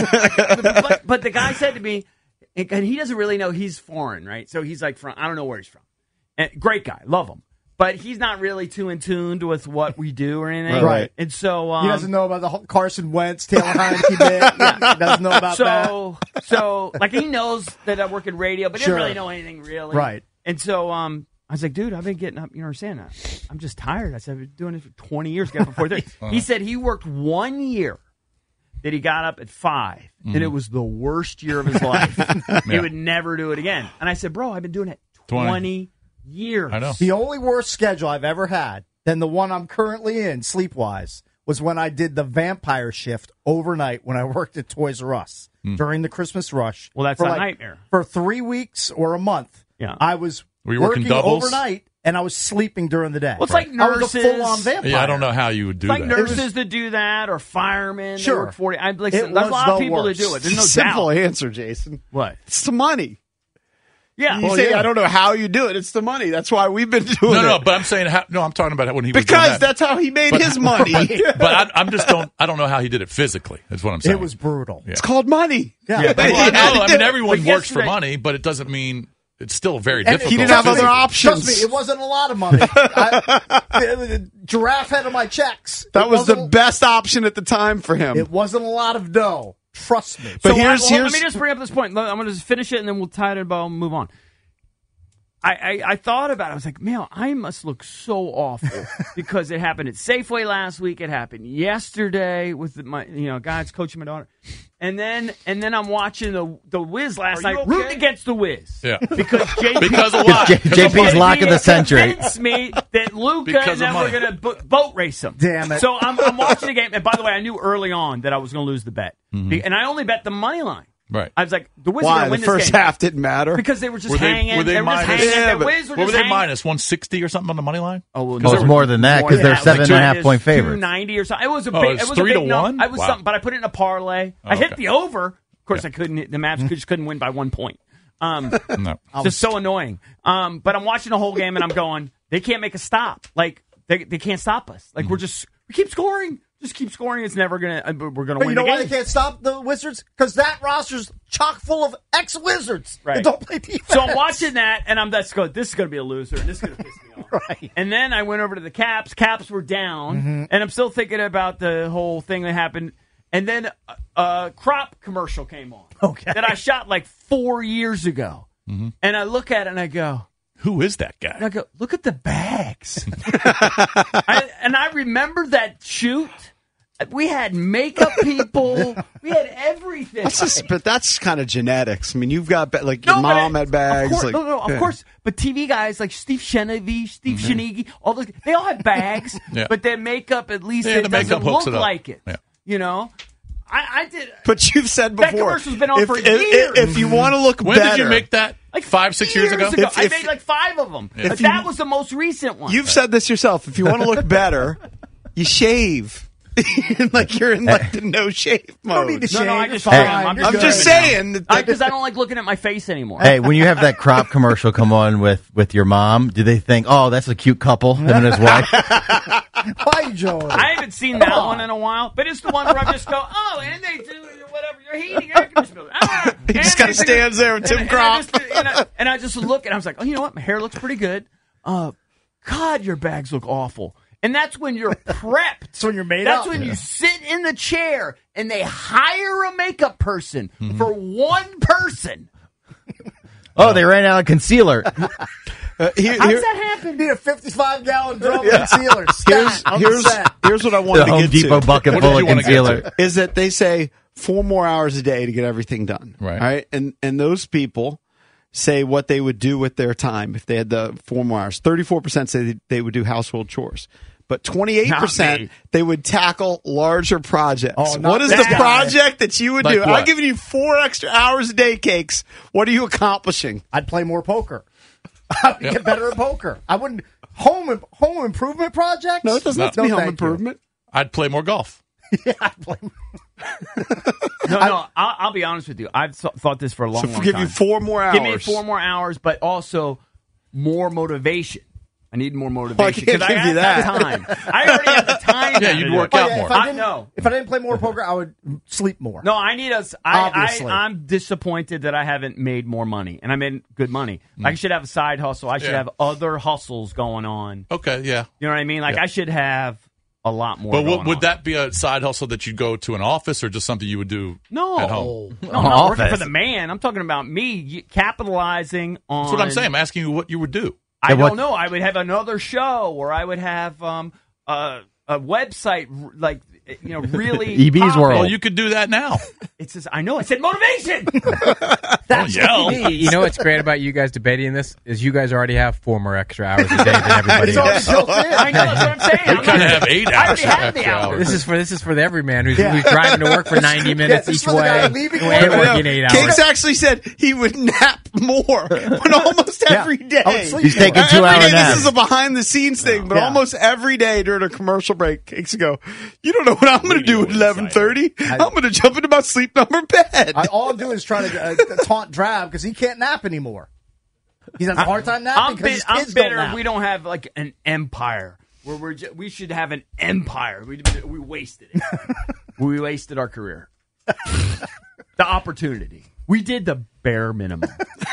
I but, but the guy said to me, and he doesn't really know he's foreign, right? So he's like from, I don't know where he's from. And great guy, love him, but he's not really too in tune with what we do or anything. Right. And so um, he doesn't know about the whole Carson Wentz, Taylor Heineke bit. Yeah, he doesn't know about that. so so like he knows that I work in radio, but he Sure. doesn't really know anything really. Right. And so um, I was like, dude, I've been getting up. You know what I'm saying? I- I'm just tired. I said, I've been doing this for twenty years. Get up before thirty. He said he worked one year that he got up at five, and it was the worst year of his life. He would never do it again. And I said, bro, I've been doing it twenty. twenty years. I know. The only worse schedule I've ever had than the one I'm currently in, sleep-wise, was when I did the vampire shift overnight when I worked at Toys R Us during the Christmas rush. Well, that's For a like- nightmare. For three weeks or a month, Yeah. I was Were you working, doubles? overnight, and I was sleeping during the day. Well, it's like I was nurses. a full-on vampire. Yeah, I don't know how you would do It's like that. nurses that do that, or firemen. Sure. They work forty. I, like, It there's a was lot of the people worst. that do it. There's no Simple doubt. answer, Jason. What? It's the money. Yeah. You Well, say, yeah. I don't know how you do it. It's the money. That's why we've been doing No, it. no, but I'm saying how, no. I'm talking about when he was doing Because that. that's how he made But- his money. But, but I, I'm just don't. I don't know how he did it physically. That's what I'm saying. It was brutal. Yeah. It's called money. Yeah. Yeah, Well, I know. I mean, everyone But works for yesterday- money, but it doesn't mean it's still very And difficult. He didn't have Trust other me- options. Trust me, it wasn't a lot of money. I, the, the giraffe head of my checks. That It was the wasn't- best option at the time for him. It wasn't a lot of dough. Trust me. But so here's- I, well, here's- let me just bring up this point. I'm going to just finish it, and then we'll tie it in a bow and move on. I, I, I thought about it. I was like, man, I must look so awful because it happened at Safeway last week. It happened yesterday with my, you know, guys coaching my daughter, and then and then I'm watching the the Wiz last Are you night, okay? rooting against the Wiz. Yeah. because J P Because of what? J- JP's lock of the century. Convinced me that Luca Because and of them were money. going to bo- boat race him. Damn it. So I'm, I'm watching the game, and by the way, I knew early on that I was going to lose the bet, Be- and I only bet the money line. Right. I was like, the Wiz are Why? going to The win this first game. half didn't matter. Because they were just Were they- hanging. were they were just minus- hanging. Yeah, the but Wiz were What just were they hanging. minus one sixty or something on the money line? Oh, well, Well, it's more than that because they're Yeah, seven like and a half two- point two favorites. ninety or something. It was a Oh, big. it's It was three a to big num- one? I was Wow. something, but I put it in a parlay. Oh, I hit okay. the over. Of course, I couldn't. hit- The Mavs just couldn't win by one point. Um, No. it's just so annoying. Um, but I'm watching the whole game and I'm going, they can't make a stop. Like they they can't stop us. Like we're just we keep scoring. Just keep scoring. It's never gonna. uh, We're gonna But win you know the why game. they can't stop the Wizards? Because that roster's chock full of ex-Wizards Right. that don't play defense. So I'm watching that, and I'm that's good. This is going to be a loser. And this is going to piss me off. Right. And then I went over to the Caps. Caps were down, Mm-hmm. and I'm still thinking about the whole thing that happened. And then a, a crop commercial came on. Okay. That I shot like four years ago, Mm-hmm. and I look at it and I go, Who is that guy? and I go, look at the bags. I, and I remember that shoot. We had makeup people. We had everything. That's just, but that's kind of genetics. I mean, you've got ba- like No, your but mom it- had bags. Of course, like, no, no, of yeah. course. But T V guys like Steve Shenevy, Steve Mm-hmm. Shenigi, all those, they all have bags, Yeah. but their makeup at least Yeah, it the doesn't makeup hooks look it up. like it. Yeah. You know, I, I did. But you've said That before, commercial's been on if, for if, years. If, if you want to look When better, did you make that? Like five, six years, ago. ago. If- I if- made like five of them. If But you- that was the most recent one. You've said this yourself. If you want to look better, you shave. Like you're in like the no shave don't need mode. to no, no, I shave. just You're trim. fine. I'm You're I'm good. just saying. that- because I, don't like looking at my face anymore. Hey, when you have that crop commercial come on with, with your mom, do they think, oh, that's a cute couple, him and his wife? Why, Joey? I haven't seen that one in a while, but it's the one where I just go, oh, and they do whatever, you're heating air conditioning. Ah, He just and kind of they- stands there with Tim and, and, I Crop. just, and, I, and I just look, and I was like, oh, you know what? My hair looks pretty good. Uh, God, your bags look awful. And that's when you're prepped. That's when you're made That's up. when you sit in the chair and they hire a makeup person for one person. Oh, they ran out of concealer. Uh, here- How here- does that happen? need a fifty-five gallon drum of concealer. here's Stat on the here's set. here's what I wanted The to Home get Depot to. bucket What full did of you wanna get concealer. to? Is that they say four more hours a day to get everything done. Right. Right. And and those people say what they would do with their time if they had the four more hours. thirty-four percent say they- they would do household chores. But twenty-eight Not percent me. they would tackle larger projects. Oh, not what is that the guy. project that you would Like do? what? I'm giving you four extra hours a day, Cakes. What are you accomplishing? I'd play more poker. I would get better at poker. I wouldn't home home improvement projects. No, it doesn't have to No, be home thank you. improvement. I'd play more golf. Yeah, I'd play. No, no, I'll, I'll be honest with you. I've th- thought this for a long, So long give time. you four more hours. Give me four more hours, but also more motivation. I need more Well, I motivation can't I give you have that. time. I already have the time. Yeah, now you'd to do work it. out yeah, more. If I, I didn't, know. if I didn't play more poker, I would sleep more. No, I need us. I, Obviously. I, I'm disappointed that I haven't made more money, and I made good money. I should have a side hustle. I should Yeah. have other hustles going on. Okay, yeah. You know what I mean? Like Yeah. I should have a lot more. But going would, would on. that be a side hustle that you'd go to an office or just something you would do No, at home? no, I'm not working Office. for the man. I'm talking about me y- capitalizing on. That's what I'm saying. I'm asking you what you would do. I Yeah, what- don't know. I would have another show, or I would have um, a, a website, r- like you know, really. E B's popping. World. Well, you could do that now. It says, I know. I said motivation. That's That's yell. what he needs. You know what's great about you guys debating this is you guys already have four more extra hours a day than everybody It's already else. built in. I know, that's what I'm saying. We I'm kind of not- have eight I hours. already have the extra hours. This is for this is for the everyman who's, Yeah. who's driving to work for ninety minutes this is each for the guy way. leaving and work. working eight hours. Cakes actually said he would nap more, but almost Yeah. every day. I would sleep He's taking more. two Every hour day, naps. This is a behind the scenes thing, but Yeah. almost every day during a commercial break, Cakes go, you don't know what I'm going to do at eleven thirty. I'm going to jump into my sleep number bed. I, all I'm doing is trying to uh, taunt Drab because he can't nap anymore. He's having a hard time napping I'm, because bit, his I'm kids don't bitter nap. we don't have like an empire where we're ju- we should have an empire. We we wasted it. We wasted our career. The opportunity. We did the bare minimum.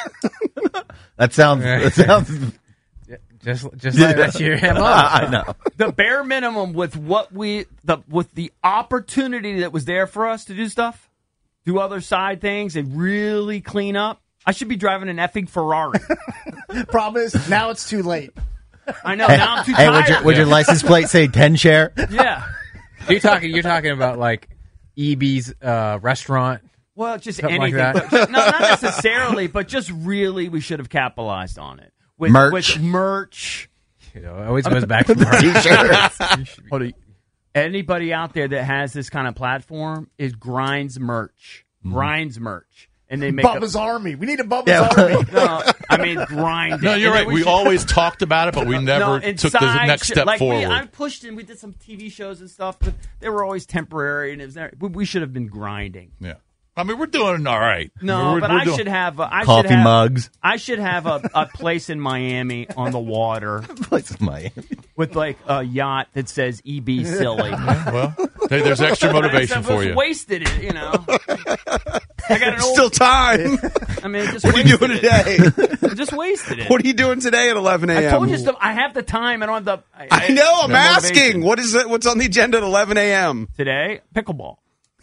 That sounds. That sounds. Just just let, let you him up. I know. The bare minimum with what we the with the opportunity that was there for us to do stuff, do other side things, and really clean up. I should be driving an effing Ferrari. Problem is, now it's too late. I know. Now I'm too Hey, tired. would your, would your license plate say ten share? Yeah. You're talking you're talking about like E B's uh, restaurant. Well, just Something like anything. that. But, no, not necessarily, but just really, we should have capitalized on it. With, Merch. With merch. You know, it always goes back to merch. Hold on. Anybody out there that has this kind of platform is Grinds merch. Mm-hmm. Grinds merch. And they make Bubba's a, Army. We need a Bubba's Yeah. Army. No, I mean grind. No, it. you're And right. then We should- always talked about it, but we never no, took the inside next shit. step like forward. We, I pushed and we did some T V shows and stuff, but they were always temporary, and it was there. We, we should have been grinding. yeah. I mean, we're doing all right. No, We're- but we're I doing- should have. A, I Coffee should have, mugs. I should have a, a place in Miami on the water Place in Miami. with like a yacht that says "E B silly." Well, hey, there's extra motivation I for you. Wasted it, you know. I got an old. Still time. I mean, just What are you wasted doing it. today? Just wasted it. What are you doing today at eleven I a.m.? told you stuff. I have the time. I don't have the. I, I know. I'm the asking. motivation. What is it? What's on the agenda at eleven a.m.? Today? Pickleball.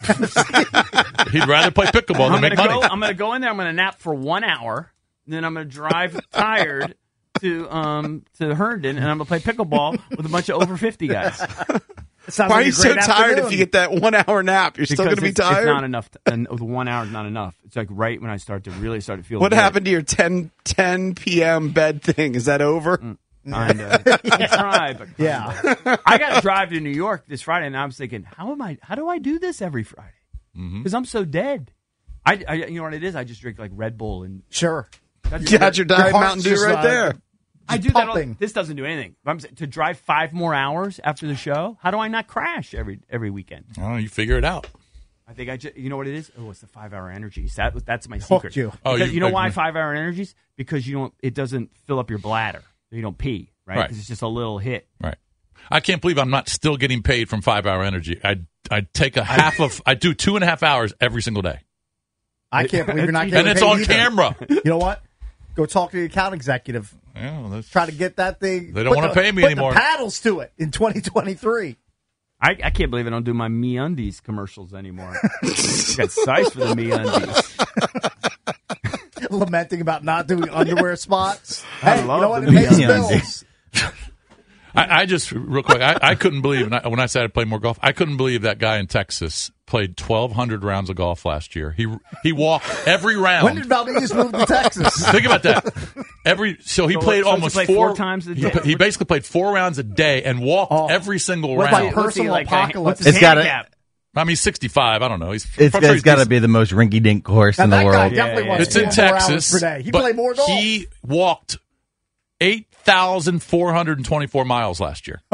He'd rather play pickleball than I'm make gonna money. go. I'm gonna go in there. I'm gonna nap for one hour. Then I'm gonna drive tired to um to Herndon, and I'm gonna play pickleball with a bunch of over fifty guys. Sounds Why like are you a so great tired afternoon. if you get that one hour nap? You're still going Because to be it's, tired? It's not enough. To, and the one hour is not enough. It's like right when I start to really start to feel. What good. happened to your ten p.m. bed thing? Is that over? Mm. Kinda. I try, but kinda. Yeah. I got to drive to New York this Friday, and I was thinking, how am I? How do I do this every Friday? Because I'm so dead. I, I, you know what it is? I just drink like Red Bull and Sure. that's You got your Diet heart's Mountain Dew just, right uh, there. I do that. All, pumping. this doesn't do anything. I'm saying, to drive five more hours after the show. How do I not crash every every weekend? Oh, you figure it out. I think I just, you know what it is? Oh, it's the five hour energies. That that's my Hooked secret. you. Oh, Because you- you know like why me. five hour energies? Because you don't. It doesn't fill up your bladder. You don't pee, right? Right. 'Cause it's just a little hit. Right. I can't believe I'm not still getting paid from Five Hour Energy. I I take a half of. I do two and a half hours every single day, I can't believe you're not And getting and it's paid on either. camera. You know what? Go talk to the account executive. Yeah, that's, Try to get that thing. They don't put wanna the- pay me put anymore. The paddles to it in twenty twenty-three. I, I can't believe I don't do my MeUndies commercials anymore. I got size for the MeUndies. Lamenting about not doing underwear spots. I Hey, you love know what? the It pays MeUndies. bills. I, I just real quick. I, I couldn't believe when I, when I said I'd play more golf. I couldn't believe that guy in Texas played twelve hundred rounds of golf last year. He he walked every round. When did Valdez move to Texas? Think about that. Every so he So- played so he almost played four, four times a he- day? He, basically played four rounds a day and walked Oh. every single What round. about personal What's he like, apocalypse? What's his It's gotta- handicap? I mean, he's sixty-five. I don't know. He's It's, I'm sure it's got to he's- be the most rinky-dink course Now, in the that guy world. definitely Yeah, wants It's in four more Texas. hours per day. He but played more golf. He walked eight thousand four hundred twenty-four miles last year.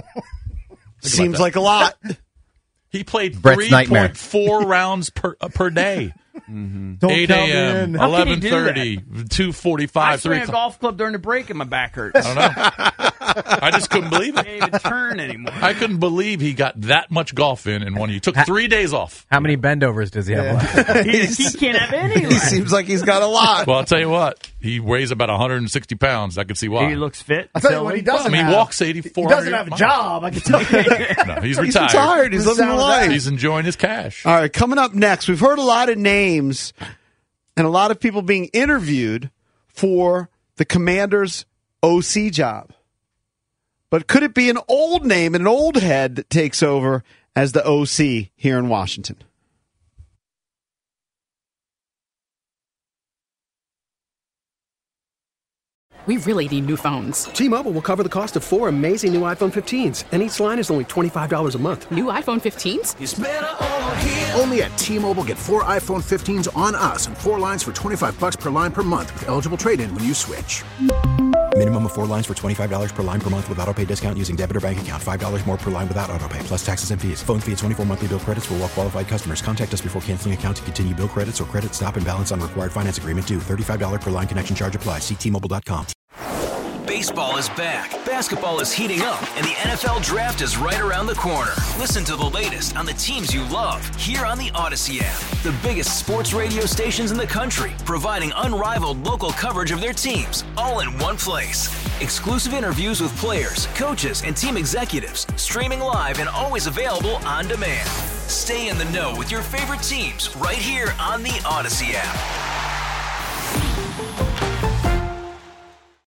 Seems like a lot. He played Brett's three nightmare. point four rounds per uh, per day. Don't eight count me a.m., in. How can eleven he do thirty, two I forty-five, three swing a o'clock. golf club during the break and my back hurts. I don't know. I just couldn't believe I it. can't even turn anymore. I couldn't believe he got that much golf in in one year. He took three days off. How many bendovers does he have left? he, he can't have any. He left. seems like he's got a lot. Well, I'll tell you what. He weighs about one hundred sixty pounds. I can see why. He looks fit. I'll tell you what he Silly. doesn't I mean, he have. walks eighty-four He doesn't hundred have a miles. job. I can tell you. No, he's He's retired. retired. He's The living sound the of life. that. He's enjoying his cash. All right, coming up next, we've heard a lot of names and a lot of people being interviewed for the Commanders' O C job. But could it be an old name and an old head that takes over as the O C here in Washington? We really need new phones. T-Mobile will cover the cost of four amazing new iPhone fifteens, and each line is only twenty-five dollars a month. New iPhone fifteens? It's better over here. Only at T-Mobile, get four iPhone fifteens on us and four lines for twenty-five bucks per line per month with eligible trade-in when you switch. Minimum of four lines for twenty-five dollars per line per month with autopay discount using debit or bank account. five dollars more per line without autopay, plus taxes and fees. Phone fee at twenty-four monthly bill credits for well-qualified customers. Contact us before canceling account to continue bill credits or credit stop and balance on required finance agreement due. thirty-five dollars per line connection charge applies. See T Mobile dot com. Baseball is back, basketball is heating up, and the N F L Draft is right around the corner. Listen to the latest on the teams you love here on the Odyssey app. The biggest sports radio stations in the country, providing unrivaled local coverage of their teams, all in one place. Exclusive interviews with players, coaches, and team executives, streaming live and always available on demand. Stay in the know with your favorite teams right here on the Odyssey app.